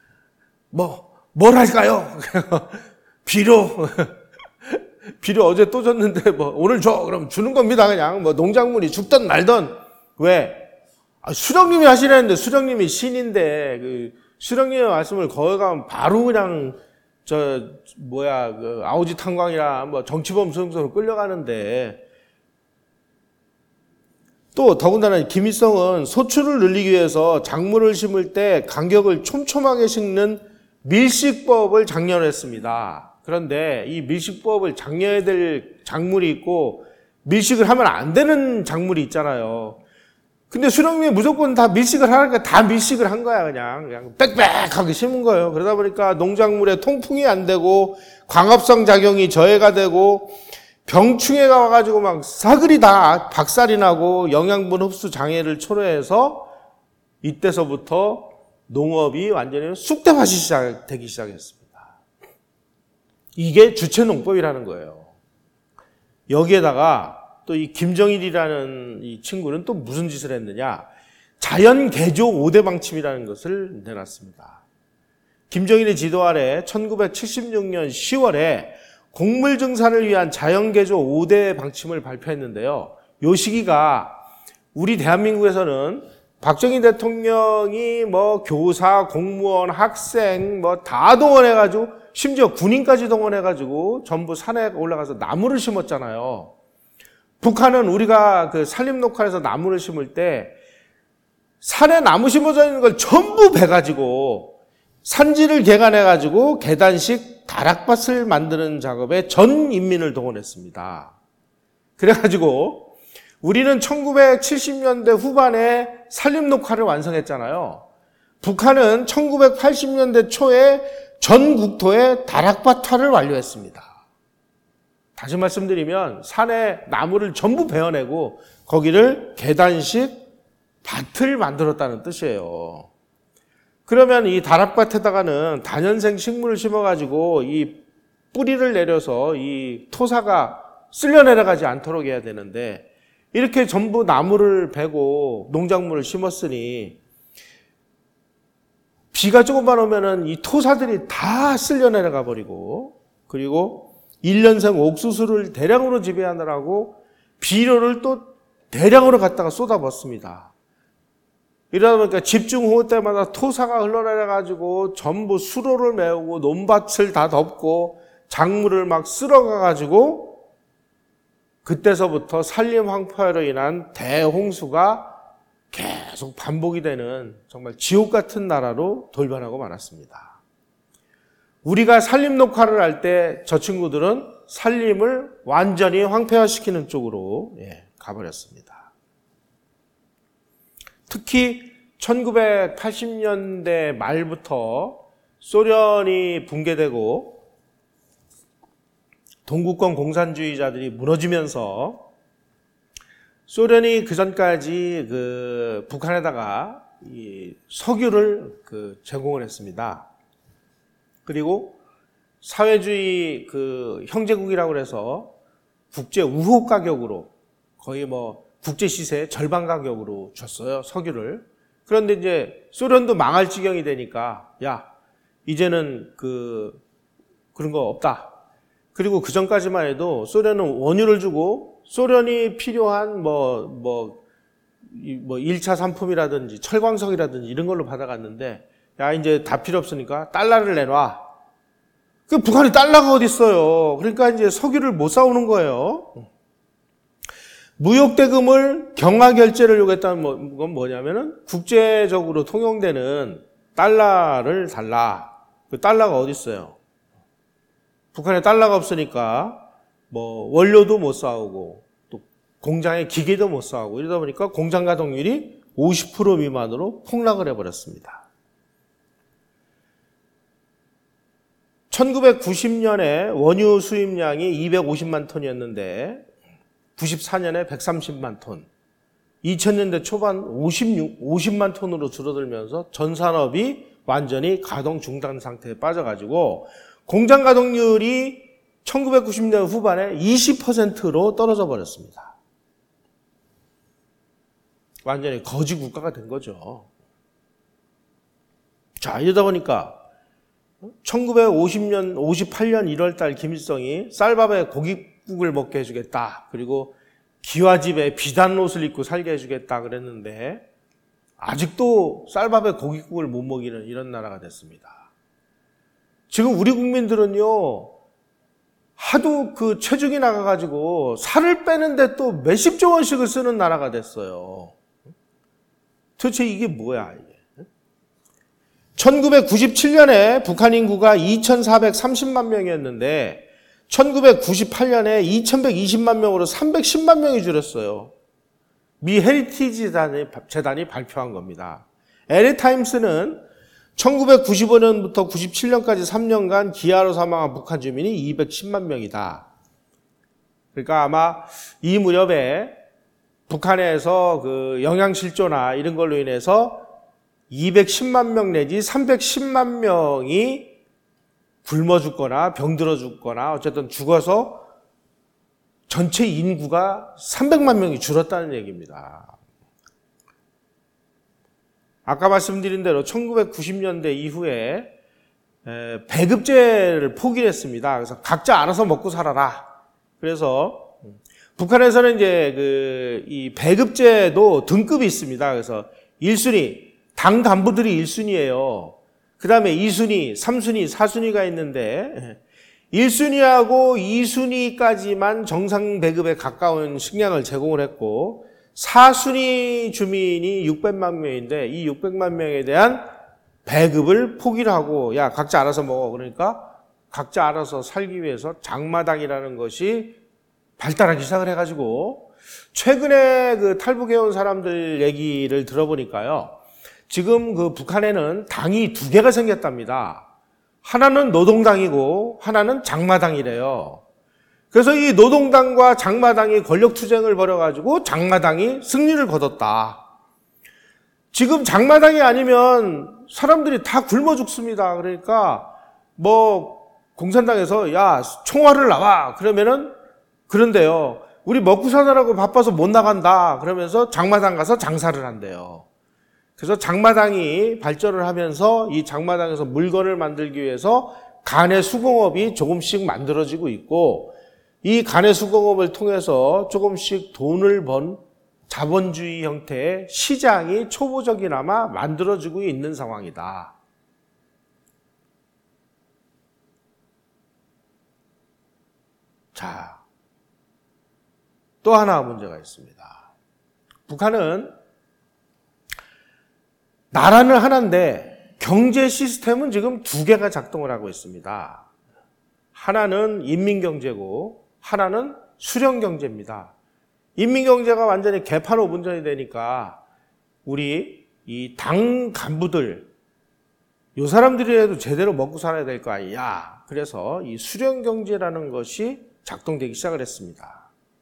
뭘 할까요? 비료 어제 또 줬는데 오늘 줘. 그럼 주는 겁니다. 그냥 농작물이 죽든 말든. 왜? 수령님이 하시라는데 수령님이 신인데 그 수령님의 말씀을 거역하면 바로 그냥 아우지 탄광이라 정치범 수용소로 끌려가는데, 또 더군다나 김일성은 소출을 늘리기 위해서 작물을 심을 때 간격을 촘촘하게 심는 밀식법을 장려했습니다. 그런데 이 밀식법을 장려해야 될 작물이 있고 밀식을 하면 안 되는 작물이 있잖아요. 근데 수령님이 무조건 다 밀식을 하니까 다 밀식을 한 거야. 그냥 빽빽하게 심은 거예요. 그러다 보니까 농작물에 통풍이 안 되고 광합성 작용이 저해가 되고 병충해가 와가지고 막 사글이 다 박살이 나고 영양분 흡수 장애를 초래해서 이때서부터 농업이 완전히 쑥대밭이 되기 시작했습니다. 이게 주체농법이라는 거예요. 여기에다가 또 이 김정일이라는 이 친구는 또 무슨 짓을 했느냐? 자연개조 5대 방침이라는 것을 내놨습니다. 김정일의 지도 아래 1976년 10월에 곡물 증산을 위한 자연개조 5대 방침을 발표했는데요. 이 시기가 우리 대한민국에서는 박정희 대통령이 교사, 공무원, 학생 다 동원해가지고 심지어 군인까지 동원해가지고 전부 산에 올라가서 나무를 심었잖아요. 북한은 우리가 그 산림녹화에서 나무를 심을 때 산에 나무 심어져 있는 걸 전부 베가지고 산지를 개간해가지고 계단식 다락밭을 만드는 작업에 전 인민을 동원했습니다. 그래가지고 우리는 1970년대 후반에 산림녹화를 완성했잖아요. 북한은 1980년대 초에 전 국토에 다락밭화를 완료했습니다. 다시 말씀드리면 산에 나무를 전부 베어내고 거기를 계단식 밭을 만들었다는 뜻이에요. 그러면 이 다락밭에다가는 다년생 식물을 심어가지고 이 뿌리를 내려서 이 토사가 쓸려 내려가지 않도록 해야 되는데, 이렇게 전부 나무를 베고 농작물을 심었으니 비가 조금만 오면은 이 토사들이 다 쓸려 내려가 버리고, 그리고 1년생 옥수수를 대량으로 재배하느라고 비료를 또 대량으로 갖다가 쏟아붓습니다. 이러다 보니까 집중호우 때마다 토사가 흘러내려가지고 전부 수로를 메우고 논밭을 다 덮고 작물을 막 쓸어가가지고, 그때서부터 산림 황폐화로 인한 대홍수가 계속 반복이 되는 정말 지옥 같은 나라로 돌변하고 말았습니다. 우리가 산림 녹화를 할 때 저 친구들은 산림을 완전히 황폐화시키는 쪽으로 가버렸습니다. 특히 1980년대 말부터 소련이 붕괴되고 동구권 공산주의자들이 무너지면서 소련이 그 전까지 북한에다가 이 석유를 제공을 했습니다. 그리고 사회주의 형제국이라고 해서 국제 우호 가격으로 거의 국제 시세 절반 가격으로 줬어요, 석유를. 그런데 이제 소련도 망할 지경이 되니까 이제는 그런 거 없다. 그리고 그 전까지만 해도 소련은 원유를 주고 소련이 필요한 1차 상품이라든지 철광석이라든지 이런 걸로 받아갔는데, 이제 다 필요 없으니까 달러를 내놔. 북한이 달러가 어디 있어요. 그러니까 이제 석유를 못 사오는 거예요. 무역 대금을 경화 결제를 요구했다는 건 뭐냐면은 국제적으로 통용되는 달러를 달라. 그 달러가 어디 있어요. 북한에 달러가 없으니까 원료도 못 사오고 또 공장의 기계도 못 사오고, 이러다 보니까 공장 가동률이 50% 미만으로 폭락을 해버렸습니다. 1990년에 원유 수입량이 250만 톤이었는데 94년에 130만 톤, 2000년대 초반 50만 톤으로 줄어들면서 전 산업이 완전히 가동 중단 상태에 빠져가지고 공장 가동률이 1990년 후반에 20%로 떨어져 버렸습니다. 완전히 거지 국가가 된 거죠. 자, 이러다 보니까 1958년 1월 달 김일성이 쌀밥에 고깃국을 먹게 해주겠다. 그리고 기와집에 비단 옷을 입고 살게 해주겠다 그랬는데 아직도 쌀밥에 고깃국을 못 먹이는 이런 나라가 됐습니다. 지금 우리 국민들은요, 하도 그 체중이 나가가지고 살을 빼는데 또 몇십조 원씩을 쓰는 나라가 됐어요. 도대체 이게 뭐야, 이게. 1997년에 북한 인구가 2,430만 명이었는데 1998년에 2,120만 명으로 310만 명이 줄었어요. 미 헤리티지 재단이 발표한 겁니다. LA타임스는 1995년부터 97년까지 3년간 기아로 사망한 북한 주민이 210만 명이다. 그러니까 아마 이 무렵에 북한에서 그 영양실조나 이런 걸로 인해서 210만 명 내지 310만 명이 굶어 죽거나 병들어 죽거나 어쨌든 죽어서 전체 인구가 300만 명이 줄었다는 얘기입니다. 아까 말씀드린 대로 1990년대 이후에 배급제를 포기를 했습니다. 그래서 각자 알아서 먹고 살아라. 그래서 북한에서는 이제 이 배급제도 등급이 있습니다. 그래서 1순위, 당 간부들이 1순위예요. 그 다음에 2순위, 3순위, 4순위가 있는데 1순위하고 2순위까지만 정상 배급에 가까운 식량을 제공을 했고 4순위 주민이 600만 명인데 이 600만 명에 대한 배급을 포기를 하고 야 각자 알아서 먹어. 그러니까 각자 알아서 살기 위해서 장마당이라는 것이 발달하기 시작을 해가지고 최근에 그 탈북해온 사람들 얘기를 들어보니까요. 지금 그 북한에는 당이 2개가 생겼답니다. 하나는 노동당이고 하나는 장마당이래요. 그래서 이 노동당과 장마당이 권력투쟁을 벌여가지고 장마당이 승리를 거뒀다. 지금 장마당이 아니면 사람들이 다 굶어 죽습니다. 그러니까 뭐 공산당에서 야 총알을 놔와 그러면은 그런데요. 우리 먹고 사느라고 바빠서 못 나간다. 그러면서 장마당 가서 장사를 한대요. 그래서 장마당이 발전을 하면서 이 장마당에서 물건을 만들기 위해서 간의 수공업이 조금씩 만들어지고 있고 이 간의 수공업을 통해서 조금씩 돈을 번 자본주의 형태의 시장이 초보적이나마 만들어지고 있는 상황이다. 자, 또 하나 문제가 있습니다. 북한은 나라는 하나인데 경제 시스템은 지금 2개가 작동을 하고 있습니다. 하나는 인민경제고 하나는 수령경제입니다. 인민경제가 완전히 개판 5분전이 되니까 우리 이 당 간부들 이 사람들이라도 제대로 먹고 살아야 될 거 아니야. 그래서 이 수령경제라는 것이 작동되기 시작을 했습니다.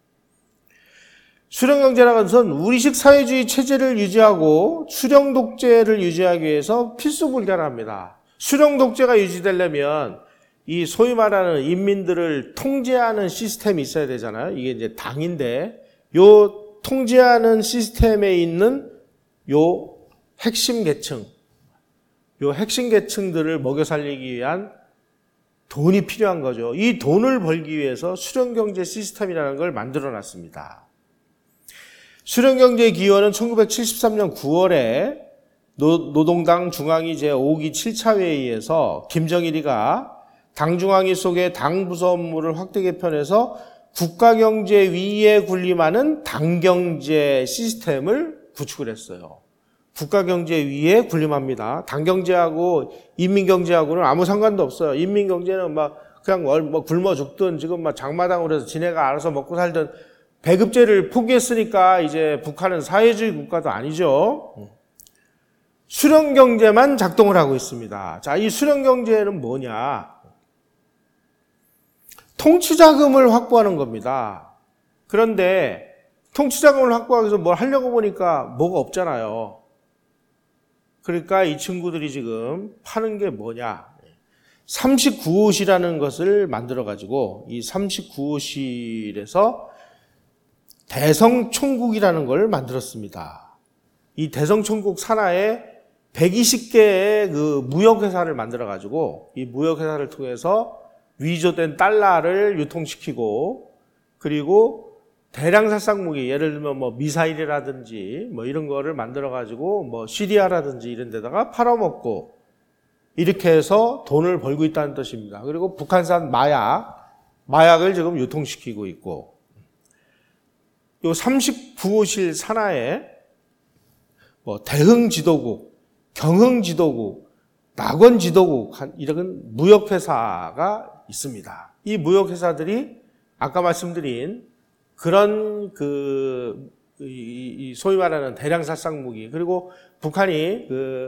수령경제라는 것은 우리식 사회주의 체제를 유지하고 수령독재를 유지하기 위해서 필수불가합니다. 수령독재가 유지되려면 이 소위 말하는 인민들을 통제하는 시스템이 있어야 되잖아요. 이게 이제 당인데 요 통제하는 시스템에 있는 요 핵심 계층, 요 핵심 계층들을 먹여 살리기 위한 돈이 필요한 거죠. 이 돈을 벌기 위해서 수령경제 시스템이라는 걸 만들어 놨습니다. 수령경제 기원은 1973년 9월에 노동당 중앙위 제5기 7차 회의에서 김정일이가 당중앙위 속의 당 부서 업무를 확대 개편해서 국가경제 위에 군림하는 당경제 시스템을 구축을 했어요. 국가경제 위에 군림합니다. 당경제하고 인민경제하고는 아무 상관도 없어요. 인민경제는 그냥 굶어 죽든 지금 장마당으로 해서 지네가 알아서 먹고 살든 배급제를 포기했으니까 이제 북한은 사회주의 국가도 아니죠. 수령경제만 작동을 하고 있습니다. 자, 이 수령경제는 뭐냐? 통치자금을 확보하는 겁니다. 그런데 통치자금을 확보하기 위해서 뭘 하려고 보니까 뭐가 없잖아요. 그러니까 이 친구들이 지금 파는 게 뭐냐? 39호실이라는 것을 만들어가지고 이 39호실에서 대성총국이라는 걸 만들었습니다. 이 대성천국 산하에 120개의 그 무역회사를 만들어가지고 이 무역회사를 통해서 위조된 달러를 유통시키고, 그리고 대량 살상 무기, 예를 들면 뭐 미사일이라든지 뭐 이런 거를 만들어가지고 뭐 시리아라든지 이런 데다가 팔아먹고, 이렇게 해서 돈을 벌고 있다는 뜻입니다. 그리고 북한산 마약을 지금 유통시키고 있고, 요 39호실 산하에 뭐 대흥지도국, 경흥지도국, 낙원지도국 이런 무역회사가 있습니다. 이 무역회사들이 아까 말씀드린 그런 소위 말하는 대량 살상 무기, 그리고 북한이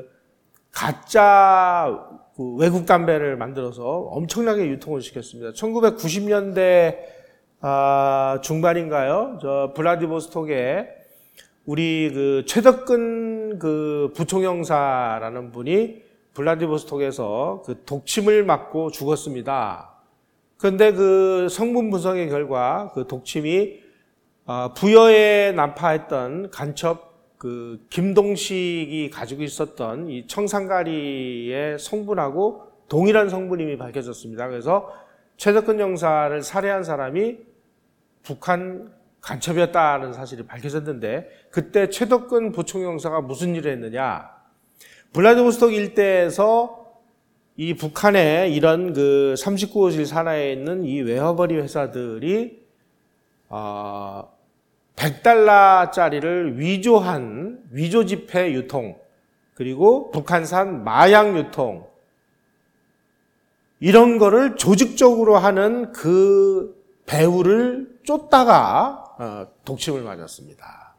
가짜 외국 담배를 만들어서 엄청나게 유통을 시켰습니다. 1990년대 중반인가요? 저 블라디보스톡에 우리 최덕근 부총영사라는 분이 블라디보스톡에서 독침을 맞고 죽었습니다. 그런데 성분 분석의 결과 독침이 부여에 난파했던 간첩 김동식이 가지고 있었던 이 청산가리의 성분하고 동일한 성분임이 밝혀졌습니다. 그래서 최덕근 영사를 살해한 사람이 북한 간첩이었다는 사실이 밝혀졌는데, 그때 최덕근 부총영사가 무슨 일을 했느냐? 블라디보스톡 일대에서 이 북한의 이런 39호실 산하에 있는 이 외화벌이 회사들이 100달러짜리를 위조한 위조지폐 유통, 그리고 북한산 마약 유통, 이런 거를 조직적으로 하는 그 배후를 쫓다가 독침을 맞았습니다.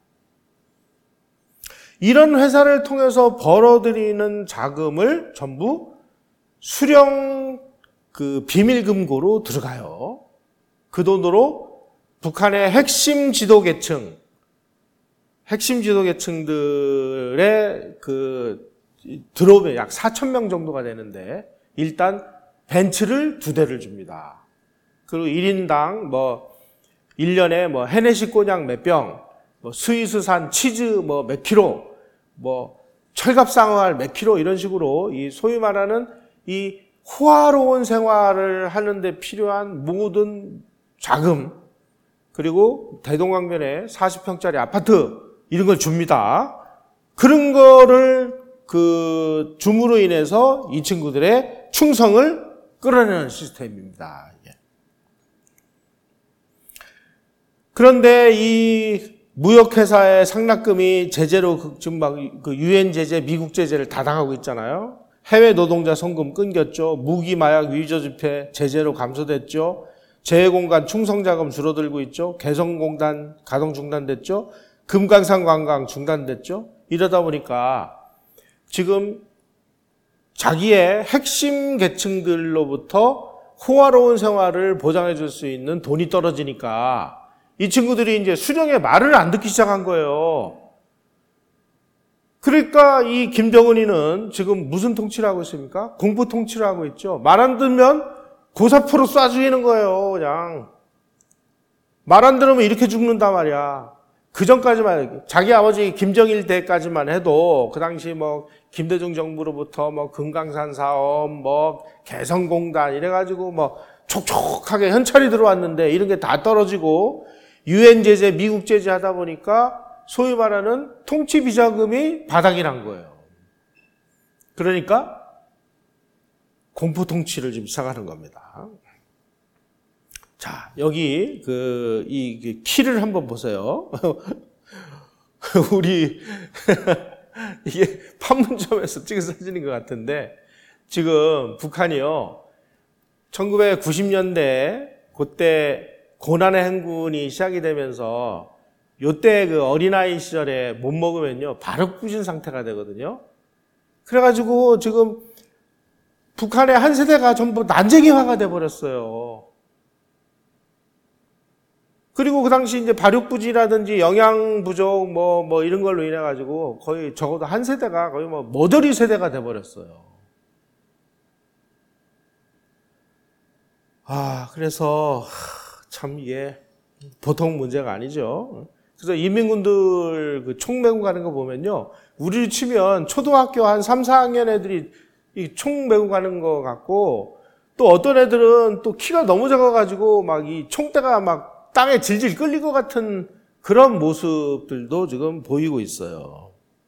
이런 회사를 통해서 벌어들이는 자금을 전부 수령 비밀금고로 들어가요. 그 돈으로 북한의 핵심 지도계층들의 들어오면 약 4,000명 정도가 되는데, 일단 벤츠를 2대를 줍니다. 그리고 1인당 1년에 헤네시 꼬냑 몇 병, 스위스산 치즈 몇 킬로, 철갑상어알 몇 킬로, 이런 식으로 이 소위 말하는 이 호화로운 생활을 하는데 필요한 모든 자금, 그리고 대동강변에 40평짜리 아파트, 이런 걸 줍니다. 그런 거를 줌으로 인해서 이 친구들의 충성을 끌어내는 시스템입니다. 그런데 이 무역회사의 상납금이 제재로 지금 유엔 제재, 미국 제재를 다 당하고 있잖아요. 해외 노동자 송금 끊겼죠. 무기, 마약, 위조지폐 제재로 감소됐죠. 재해공간 충성자금 줄어들고 있죠. 개성공단 가동 중단됐죠. 금강산 관광 중단됐죠. 이러다 보니까 지금 자기의 핵심 계층들로부터 호화로운 생활을 보장해 줄 수 있는 돈이 떨어지니까 이 친구들이 이제 수령의 말을 안 듣기 시작한 거예요. 그러니까 이 김정은이는 지금 무슨 통치를 하고 있습니까? 공포 통치를 하고 있죠. 말 안 듣면 고사포로 쏴 죽이는 거예요, 그냥. 말 안 들으면 이렇게 죽는단 말이야. 그 전까지만, 자기 아버지 김정일 때까지만 해도, 그 당시 김대중 정부로부터 금강산 사업, 개성공단, 이래가지고 촉촉하게 현찰이 들어왔는데, 이런 게 다 떨어지고, 유엔 제재, 미국 제재 하다 보니까, 소위 말하는 통치 비자금이 바닥이 난 거예요. 그러니까, 공포 통치를 지금 시작하는 겁니다. 자, 여기 이 키를 한번 보세요. 우리 이게 판문점에서 찍은 사진인 것 같은데, 지금 북한이요 1990년대 그때 고난의 행군이 시작이 되면서 요때 어린아이 시절에 못 먹으면요 발육부진 상태가 되거든요. 그래가지고 지금 북한의 한 세대가 전부 난쟁이화가 돼버렸어요. 그리고 그 당시 이제 발육부진이라든지 영양 부족 이런 걸로 인해 가지고 거의 적어도 한 세대가 거의 머저리 세대가 돼버렸어요. 그래서 참 이게 보통 문제가 아니죠. 그래서 인민군들 그 총 메고 가는 거 보면요. 우리를 치면 초등학교 한 3, 4학년 애들이 이 총 메고 가는 거 같고, 또 어떤 애들은 또 키가 너무 작아가지고 막 이 총대가 막 땅에 질질 끌릴 것 같은 그런 모습들도 지금 보이고 있어요.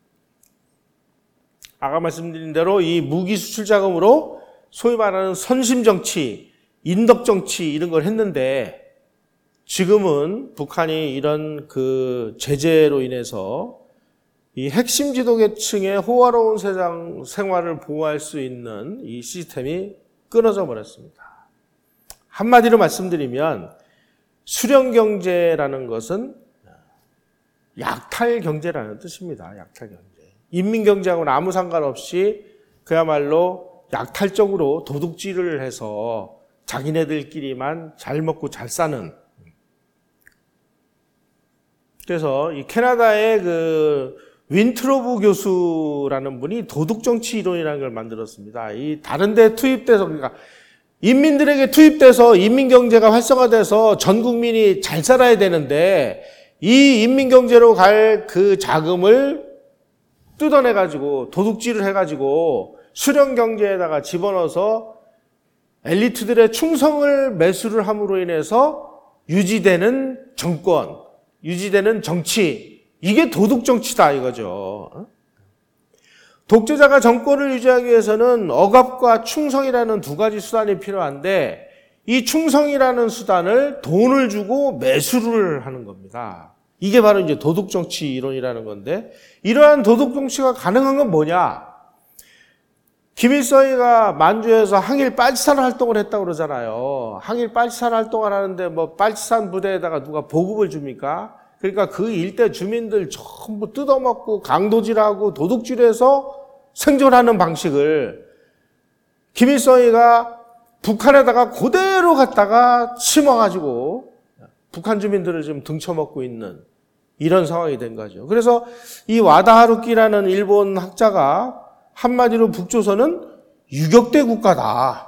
아까 말씀드린 대로 이 무기 수출 자금으로 소위 말하는 선심정치, 인덕정치 이런 걸 했는데, 지금은 북한이 이런 그 제재로 인해서 이 핵심 지도계층의 호화로운 생활을 보호할 수 있는 이 시스템이 끊어져 버렸습니다. 한마디로 말씀드리면 수령경제라는 것은 약탈경제라는 뜻입니다. 약탈경제. 인민경제하고는 아무 상관없이 그야말로 약탈적으로 도둑질을 해서 자기네들끼리만 잘 먹고 잘 사는. 그래서 이 캐나다의 그 윈트로브 교수라는 분이 도둑정치 이론이라는 걸 만들었습니다. 이 다른 데 투입돼서, 그러니까 인민들에게 투입돼서 인민경제가 활성화돼서 전 국민이 잘 살아야 되는데, 이 인민경제로 갈 그 자금을 뜯어내가지고 도둑질을 해가지고 수령경제에다가 집어넣어서 엘리트들의 충성을 매수를 함으로 인해서 유지되는 정권, 유지되는 정치, 이게 도둑정치다 이거죠. 독재자가 정권을 유지하기 위해서는 억압과 충성이라는 두 가지 수단이 필요한데, 이 충성이라는 수단을 돈을 주고 매수를 하는 겁니다. 이게 바로 이제 도둑정치 이론이라는 건데, 이러한 도둑정치가 가능한 건 뭐냐? 김일성이가 만주에서 항일 빨치산 활동을 했다고 그러잖아요. 항일 빨치산 활동을 하는데 뭐 빨치산 부대에다가 누가 보급을 줍니까? 그러니까 그 일대 주민들 전부 뜯어먹고 강도질하고 도둑질해서 생존하는 방식을 김일성이가 북한에다가 그대로 갖다가 심어가지고 북한 주민들을 지금 등쳐먹고 있는 이런 상황이 된 거죠. 그래서 이 와다 하루키라는 일본 학자가 한마디로 북조선은 유격대 국가다.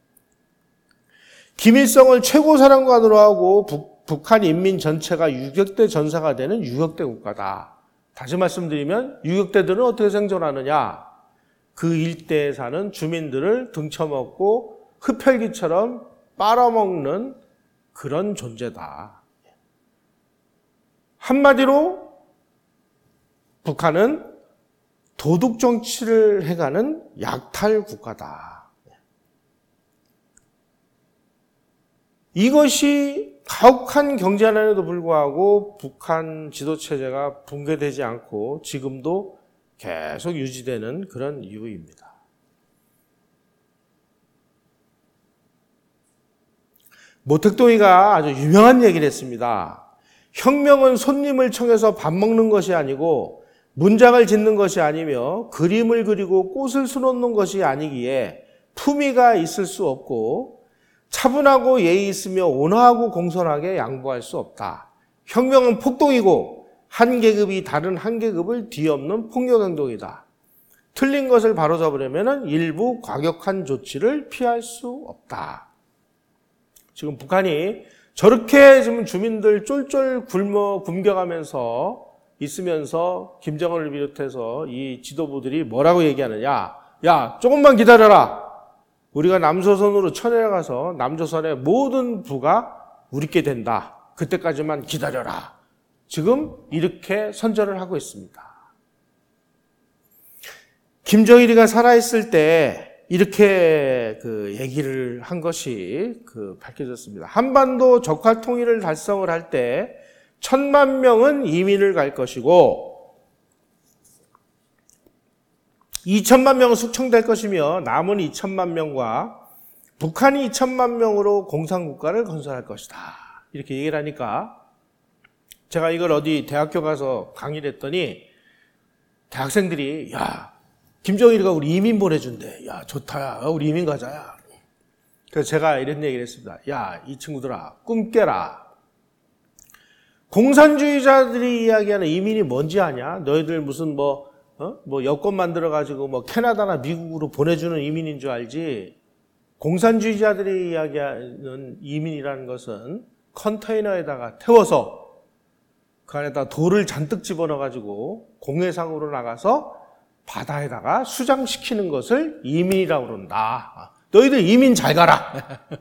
김일성을 최고사령관으로 하고 북한 인민 전체가 유격대 전사가 되는 유격대 국가다. 다시 말씀드리면 유격대들은 어떻게 생존하느냐? 그 일대에 사는 주민들을 등쳐먹고 흡혈귀처럼 빨아먹는 그런 존재다. 한마디로 북한은 도둑 정치를 해가는 약탈 국가다. 이것이 가혹한 경제난에도 불구하고 북한 지도체제가 붕괴되지 않고 지금도 계속 유지되는 그런 이유입니다. 모택동이가 아주 유명한 얘기를 했습니다. 혁명은 손님을 청해서 밥 먹는 것이 아니고 문장을 짓는 것이 아니며 그림을 그리고 꽃을 수놓는 것이 아니기에 품위가 있을 수 없고 차분하고 예의 있으며 온화하고 공손하게 양보할 수 없다. 혁명은 폭동이고 한 계급이 다른 한 계급을 뒤엎는 폭력 행동이다. 틀린 것을 바로잡으려면 일부 과격한 조치를 피할 수 없다. 지금 북한이 저렇게 지금 주민들 쫄쫄 굶겨가면서 있으면서 김정은을 비롯해서 이 지도부들이 뭐라고 얘기하느냐. 야, 조금만 기다려라. 우리가 남조선으로 쳐내려가서 남조선의 모든 부가 우리께 된다. 그때까지만 기다려라. 지금 이렇게 선전을 하고 있습니다. 김정일이가 살아있을 때 이렇게 그 얘기를 한 것이 밝혀졌습니다. 한반도 적화 통일을 달성을 할 때 1,000만 명은 이민을 갈 것이고 2천만 명은 숙청될 것이며 남은 2천만 명과 북한이 2천만 명으로 공산국가를 건설할 것이다. 이렇게 얘기를 하니까 제가 이걸 어디 대학교 가서 강의를 했더니 대학생들이 야, 김정일이가 우리 이민 보내준대. 야, 좋다. 야, 우리 이민 가자야. 그래서 제가 이런 얘기를 했습니다. 야, 이 친구들아, 꿈 깨라. 공산주의자들이 이야기하는 이민이 뭔지 아냐? 너희들 무슨 뭐 여권 만들어가지고 캐나다나 미국으로 보내주는 이민인 줄 알지? 공산주의자들이 이야기하는 이민이라는 것은 컨테이너에다가 태워서 그 안에다 돌을 잔뜩 집어넣어가지고 공해상으로 나가서 바다에다가 수장시키는 것을 이민이라고 그런다. 너희들 이민 잘 가라.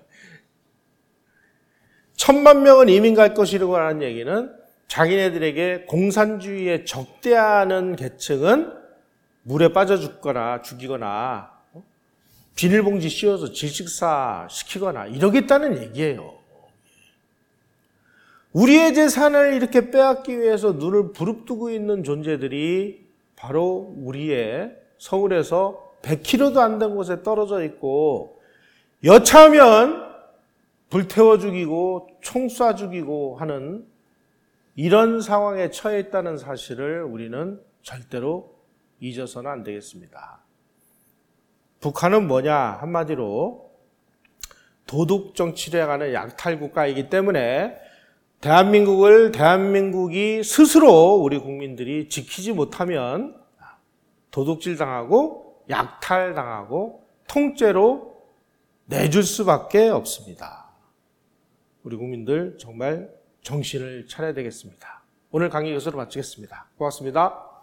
1000만 명은 이민 갈 것이라고 하는 얘기는 자기네들에게 공산주의에 적대하는 계층은 물에 빠져 죽거나 비닐봉지 씌워서 질식사 시키거나 이러겠다는 얘기예요. 우리의 재산을 이렇게 빼앗기 위해서 눈을 부릅뜨고 있는 존재들이 바로 우리의 서울에서 100km도 안 된 곳에 떨어져 있고 여차하면 불태워 죽이고 총 쏴 죽이고 하는 이런 상황에 처해 있다는 사실을 우리는 절대로 잊어서는 안 되겠습니다. 북한은 뭐냐? 한마디로 도둑 정치를 해가는 약탈 국가이기 때문에 대한민국이 스스로 우리 국민들이 지키지 못하면 도둑질 당하고 약탈 당하고 통째로 내줄 수밖에 없습니다. 우리 국민들 정말 정신을 차려야 되겠습니다. 오늘 강의 이것으로 마치겠습니다. 고맙습니다.